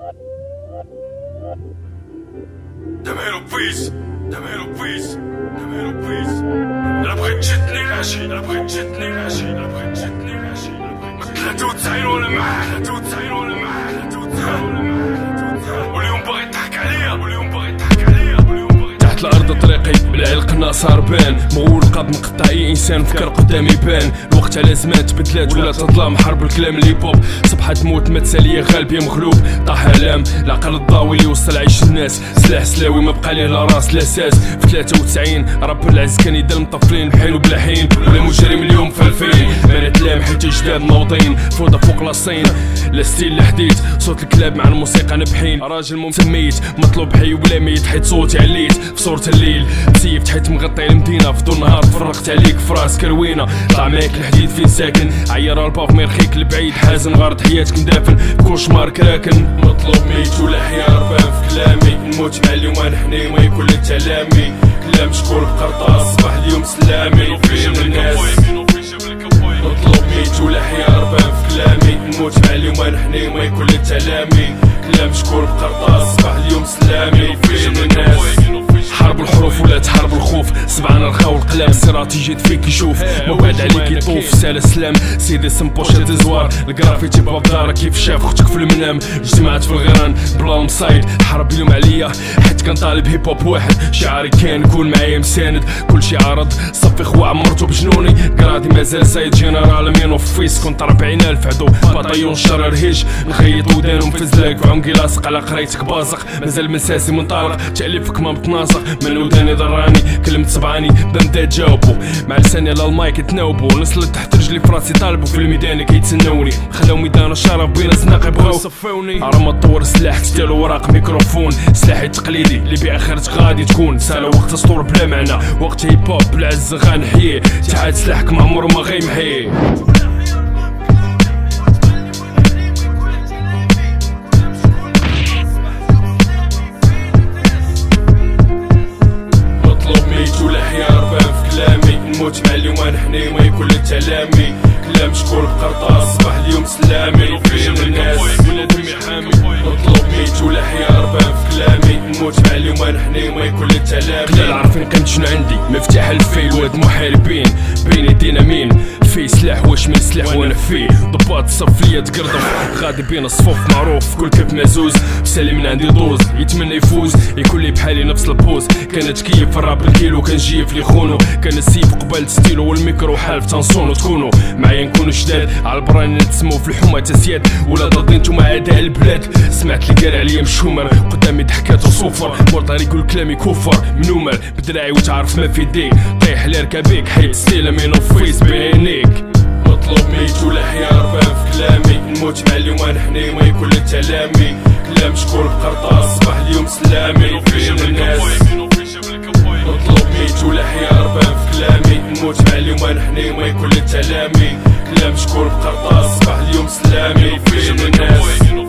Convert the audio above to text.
دميرو بيس دميرو بيس دميرو بيس. انا بغيت تجدني عاشي، انا بغيت تجدني عاشي، انا بغيت تجدني عاشي. 93 ولا معاه 93 ولا معاه 93 ولا معاه. واليوم باغي يضحك عليا، واليوم باغي يضحك عليا، واليوم باغي تحت الارض طريقي بالعلق ناصر بان. مغول قاد مقطع اي انسان فكر قدامي بان. الوقت على زمان تبدلات ولا تظلام حرب الكلام اللي بوب. صبحت موت متساليه غالب يا مغلوب. طاح علام العقل الضاوي اللي وصل عيش الناس. سلاح سلاوي ما بقى ليه لا راس لا ساس. في 93 راب العز كان يدل مطفلين بحين وبلا حين. ولا مجرم اليوم في 2000 بنات لام حيت جداد نوضين. فوضى فوق لاصين لا ستيل لا حديت. صوت الكلاب مع الموسيقى نبحين. راجل مسميت مطلوب حي ولا ميت. حيت صوتي عليت في صورة الليل. سيفت حيت مغطي المدينة. في ضو النهار تفرقت عليك في راس كروينة. طلع معاك الحديد فين ساكن. عير الباف ما يرخيك البعيد. حازن غارت حياتك مدافن بكوشمار كراكن. مطلوب ميت ولا حيا ربان في كلامي. نموت مع اليوم نحني ما يكون التلامي. كلام شكون بقرطاس صباح اليوم سلامي. فين الناس مطلوب ميت ولا حيا ربان في كلامي. نموت مع اليوم نحني ما يكون التلامي. كلام شكون بقرطاس صباح اليوم سلامي. فين الناس حرب الحروف ولا تحارب الخوف. سبعنا رخاو القلام صراطي جيت فيك يشوف. ما بعد عليك يطوف سال السلام. سيدي سمبوشات زوار الكرافيتي باب دارك كيف شاف اختك في المنام. اجتمعت في الغيران بلا مصايد حرب اليوم عليا. حيت كان طالب هيب هوب واحد شعاري كان كون معايا مساند. كلشي عارض صفي خوا عمرتو بجنوني. كرادي مازال سايد جنرال مينو في فيس. كنت 40,000 عدو بطيون شر رهيج. نخيط ودانهم في زلاك وعمقي لاصق على قريتك بازق. مازال مساسي منطلق تاليفك ما بتناسق. من وداني ضراني كلمة صبعاني بندات جاوبو. مع لساني على المايك يتناوبو. نصلت تحت رجلي فراسي طالبو. في الميدان كيتسناوني خلاو ميدان الشرف بين الزناق يبغاو يصفوني. راه طور السلاح تستالو وراق ميكروفون. سلاحي التقليدي اللي بيه اخرتك غادي تكون. سالو وقت اسطور بلا معنى. وقت هيب هوب بالعز غنحييه. اتحاد سلاحك ما عمرو ما غيمحيه. نموت مع اليوم نحني ما يكون التلامي. كلام شكون بقرطاس صباح اليوم سلامي. فين الناس ولادهم يحامي. مطلوب ميت ولا حيا ربان في كلامي. نموت مع اليوم نحني ما يكون التلامي. قلال عارفين قيمت شنو عندي. مفتاح الفيل ولاد محاربين بين يدينا مين. في سلاح واش من سلاح وانا فيه. ضباط صف ليا تقردم غادي بين الصفوف معروف. كل كيف مازوز سالي من عندي دوز. يتمنى يفوز يكون لي بحالي نفس البوز. كانت كيف الراب الكيلو كان جيف لي خونو. كان السيف قبل ستيلو والميكرو حالف تنصونو. تكونوا معايا نكونوا شداد على البران نتسمو في الحومه تسياد. ولا ضدين نتوما اعداء البلاد. سمعت اللي قال عليا مشومر قدامي ضحكات وصوفر. مورطاري يقول كلامي كفر منومر بدراعي وتعرف ما في يديك. طيح على ركابيك حيت ستيلا مينو فيس بعينيك. مطلوب ميت ولا حيا ربان في كلامي. نموت مع اليوم نحني ما يكون التلامي. كلام شكون بقرطاس صباح اليوم سلامي. فين الناس مطلوب ميت ولا حيا ربان في كلامي. نموت مع اليوم نحني ما يكون التلامي. كلام شكون بقرطاس صباح اليوم سلامي. فين الناس